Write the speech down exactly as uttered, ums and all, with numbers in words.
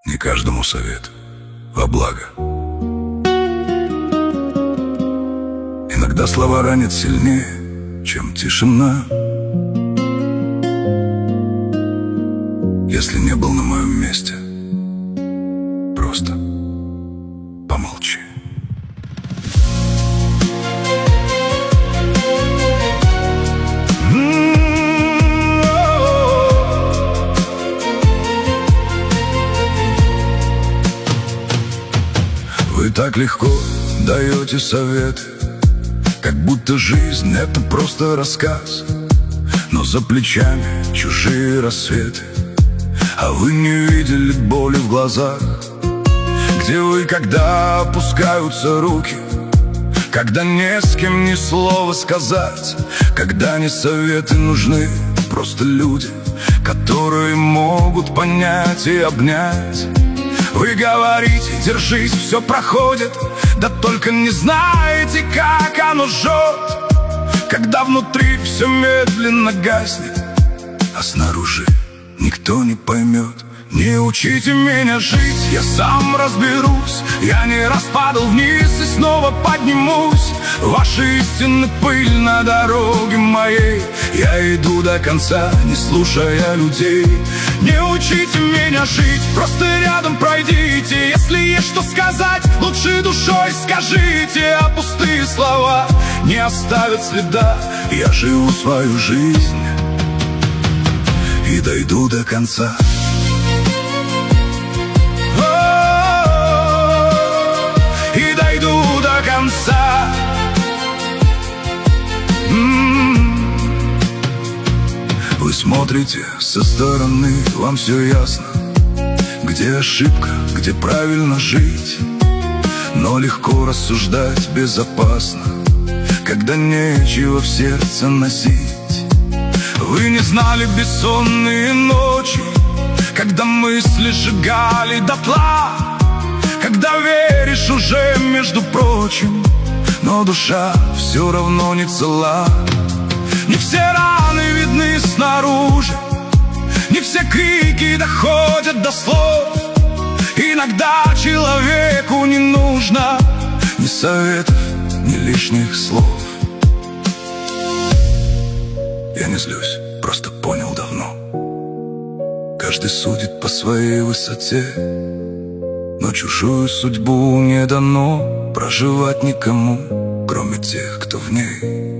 Не каждому совет во благо. Иногда слова ранят сильнее, чем тишина. Если не был на моем месте, просто помолчи. Вы так легко даете советы, как будто жизнь — это просто рассказ. Но за плечами чужие рассветы, а вы не видели боли в глазах. Где вы, когда опускаются руки, когда не с кем ни слова сказать, когда не советы нужны, просто люди, которые могут понять и обнять. Вы говорите: держись, все проходит, да только не знаете, как оно жжет, когда внутри все медленно гаснет, а снаружи никто не поймет. Не учите меня жить, я сам разберусь. Я не раз падал вниз и снова поднимусь. Ваши истины — пыль на дороге моей. Я иду до конца, не слушая людей. Не учите меня жить, просто рядом пройдите. Если есть что сказать, лучше душой скажите. А пустые слова не оставят следа. Я живу свою жизнь и дойду до конца. И дойду до конца. М-м-м. Вы смотрите со стороны, вам все ясно, где ошибка, где правильно жить. Но легко рассуждать безопасно, когда нечего в сердце носить. Вы не знали бессонные ночи, когда мысли сжигали дотла, когда веришь уже, между прочим, но душа все равно не цела. Не все раны видны снаружи, не все крики доходят до слов. Иногда человеку не нужно ни советов, ни лишних слов. Я не злюсь, просто понял давно: каждый судит по своей высоте, но чужую судьбу не дано проживать никому, кроме тех, кто в ней.